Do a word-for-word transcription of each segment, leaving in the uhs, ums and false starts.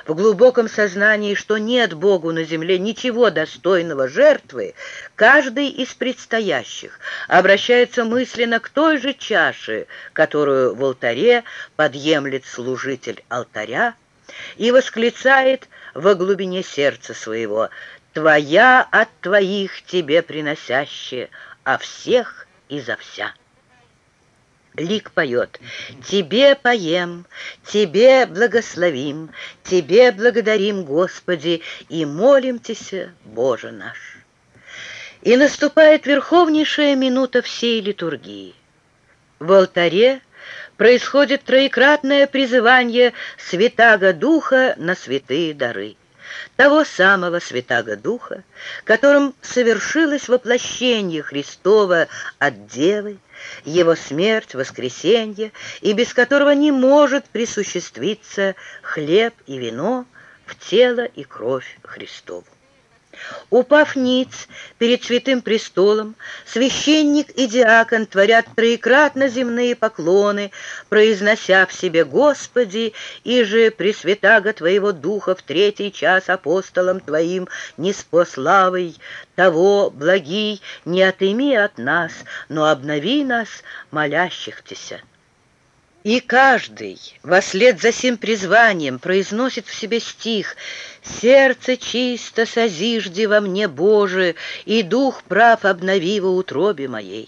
в глубоком сознании, что нет Богу на земле ничего достойного жертвы, каждый из предстоящих обращается мысленно к той же чаше, которую в алтаре подъемлет служитель алтаря, и восклицает во глубине сердца своего: «Твоя от твоих тебе приносящая, а всех изо вся». Лик поет: «Тебе поем, Тебе благословим, Тебе благодарим, Господи, и молим-тися, Боже наш». И наступает верховнейшая минута всей литургии. В алтаре происходит троекратное призывание Святаго Духа на святые дары. Того самого Святаго Духа, которым совершилось воплощение Христова от Девы, Его смерть, воскресенье, и без которого не может присуществиться хлеб и вино в тело и кровь Христову. Упав ниц перед святым престолом, священник и диакон творят троекратно земные поклоны, произнося в себе: «Господи, иже пресвятаго Твоего Духа в третий час апостолам Твоим неспославый, того, благий, не отыми от нас, но обнови нас, молящих-тися». И каждый вослед за сим призванием произносит в себе стих: «Сердце чисто созижди во мне, Боже, и дух прав обнови во утробе моей».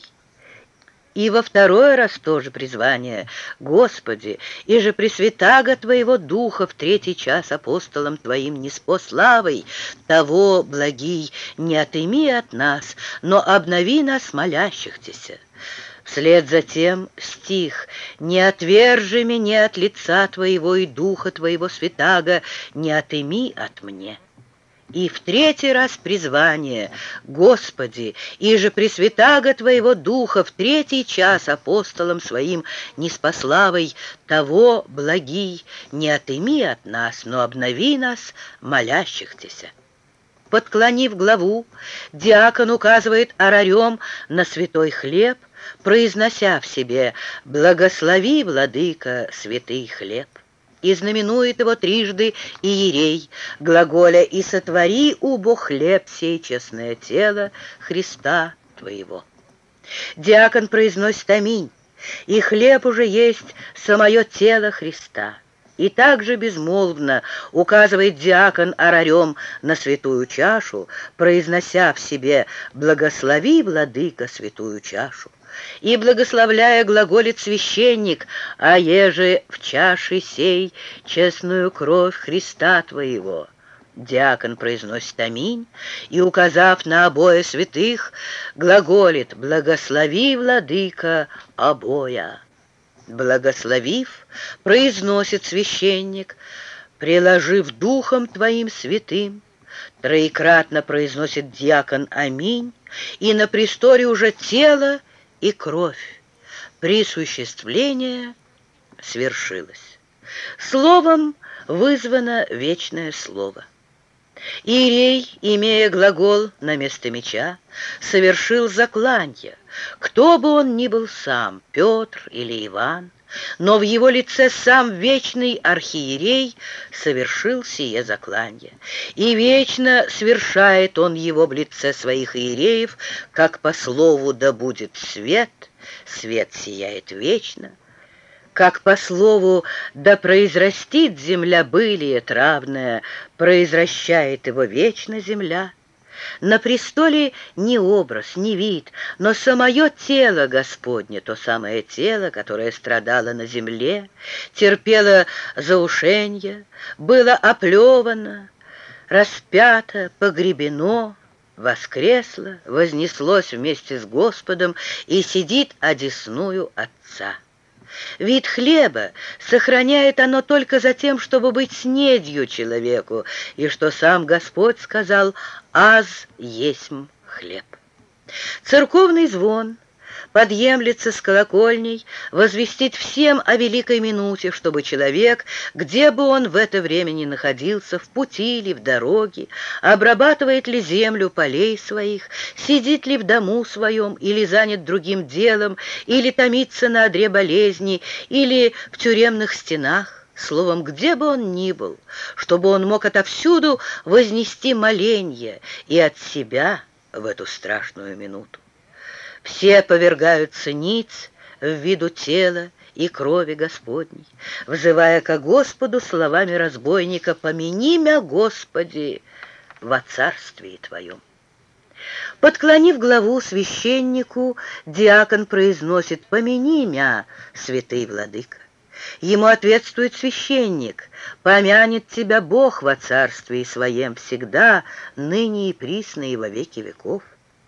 И во второй раз тоже призвание: «Господи, иже пресвятаго Твоего Духа в третий час апостолам Твоим неспославый, того, благий, не отыми от нас, но обнови нас, молящих-тися». Вслед за тем стих: «Не отвержи меня от лица Твоего и Духа Твоего святаго, не отыми от мне». И в третий раз призвание: «Господи, иже пресвятаго Твоего Духа в третий час апостолам Своим неспославый, того, благий, не отыми от нас, но обнови нас, молящих-тися». Подклонив главу, диакон указывает орарем на святой хлеб, произнося в себе: «Благослови, владыка, святый хлеб». И знаменует его трижды иерей, глаголя: «И сотвори, убо, хлеб сей, честное тело Христа Твоего». Диакон произносит аминь, и хлеб уже есть самое тело Христа. И также безмолвно указывает диакон орарем на святую чашу, произнося в себе: «Благослови, владыка, святую чашу». И, благословляя, глаголит священник: «А еже в чаше сей честную кровь Христа Твоего». Диакон произносит аминь и, указав на обои святых, глаголит: «Благослови, владыка, обоя». Благословив, произносит священник: «Приложив духом Твоим святым». Троекратно произносит диакон аминь, и на престоле уже тело и кровь. Присуществление свершилось. Словом вызвано вечное слово. Иерей, имея глагол на место меча, совершил закланье, кто бы он ни был сам, Петр или Иван, но в его лице сам вечный архиерей совершил сие закланье, и вечно свершает он его в лице своих иереев, как по слову «да будет свет», свет сияет вечно, как по слову «да произрастит земля былие травное», произращает его вечно земля. На престоле ни образ, ни вид, но самое тело Господне, то самое тело, которое страдало на земле, терпело заушенье, было оплевано, распято, погребено, воскресло, вознеслось вместе с Господом и сидит одесную Отца. Вид хлеба сохраняет оно только за тем, чтобы быть снедью человеку, и что сам Господь сказал: «Аз есмь хлеб». Церковный звон подъемлется с колокольней, возвестит всем о великой минуте, чтобы человек, где бы он в это время ни находился, в пути или в дороге, обрабатывает ли землю полей своих, сидит ли в дому своем, или занят другим делом, или томится на одре болезни, или в тюремных стенах, словом, где бы он ни был, чтобы он мог отовсюду вознести моленье и от себя в эту страшную минуту. Все повергаются ниц в виду тела и крови Господней, взывая ко Господу словами разбойника: «Помяни мя, Господи, во царствии Твоем». Подклонив главу священнику, диакон произносит: «Помяни мя, святый владыка». Ему ответствует священник: «Помянет тебя Бог во царствии Своем всегда, ныне и присно и во веки веков».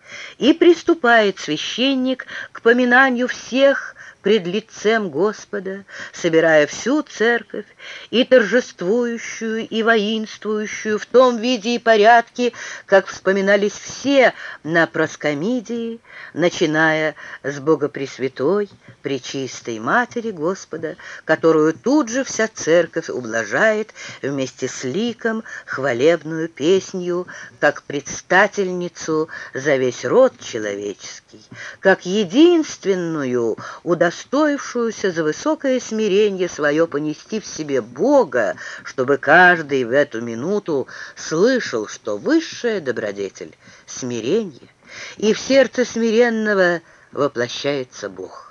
И приступает священник к поминанию всех пред лицем Господа, собирая всю церковь, и торжествующую, и воинствующую в том виде и порядке, как вспоминались все на проскомидии, начиная с Богопресвятой, Пречистой Матери Господа, которую тут же вся церковь ублажает вместе с ликом хвалебную песнью, как предстательницу за весь род человеческий, как единственную, удостоившуюся за высокое смирение свое понести в себе Бога, чтобы каждый в эту минуту слышал, что высшая добродетель — смирение, и в сердце смиренного воплощается Бог.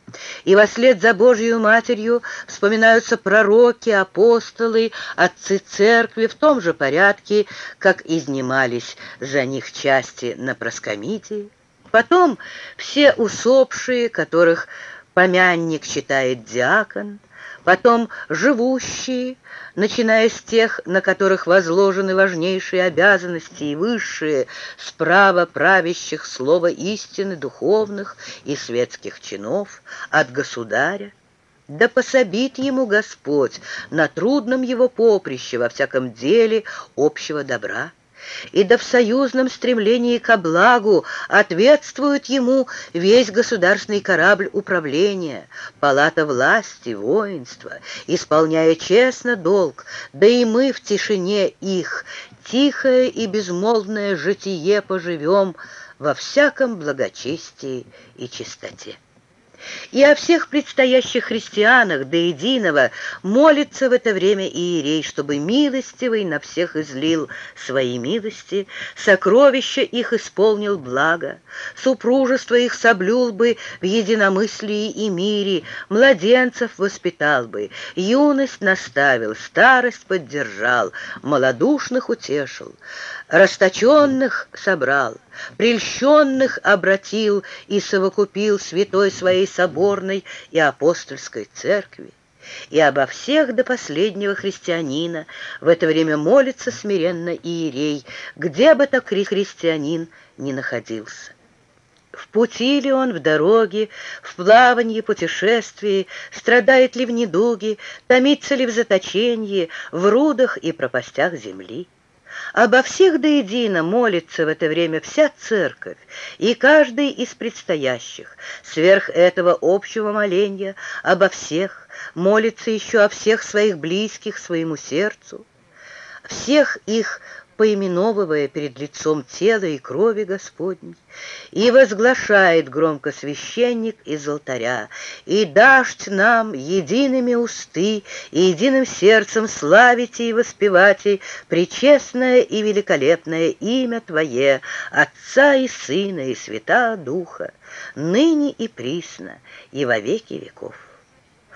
И вслед за Божью Матерью вспоминаются пророки, апостолы, отцы церкви в том же порядке, как изнимались за них части на проскомидии. Потом все усопшие, которых помянник читает диакон, потом живущие, начиная с тех, на которых возложены важнейшие обязанности и высшие, справа правящих слова истины духовных и светских чинов, от государя. Да пособит ему Господь на трудном его поприще во всяком деле общего добра. И да в союзном стремлении ко благу ответствует ему весь государственный корабль управления, палата власти, воинства, исполняя честно долг, да и мы в тишине их тихое и безмолвное житие поживем во всяком благочестии и чистоте. И о всех предстоящих христианах до единого молится в это время иерей, чтобы милостивый на всех излил свои милости, сокровища их исполнил благо, супружество их соблюл бы в единомыслии и мире, младенцев воспитал бы, юность наставил, старость поддержал, малодушных утешил, расточенных собрал, прельщенных обратил и совокупил святой своей соборной и апостольской церкви. И обо всех до последнего христианина в это время молится смиренно иерей, где бы так христианин ни находился. В пути ли он, в дороге, в плавании, путешествии, страдает ли в недуге, томится ли в заточении, в рудах и пропастях земли. Обо всех до едино молится в это время вся церковь, и каждый из предстоящих, сверх этого общего моления, обо всех молится еще о всех своих близких своему сердцу, всех их поименовывая перед лицом тела и крови Господней, и возглашает громко священник из алтаря: «И дашь нам едиными усты и единым сердцем славите и воспевайте пречестное и великолепное имя Твое, Отца и Сына и Святаго Духа, ныне и присно и во веки веков».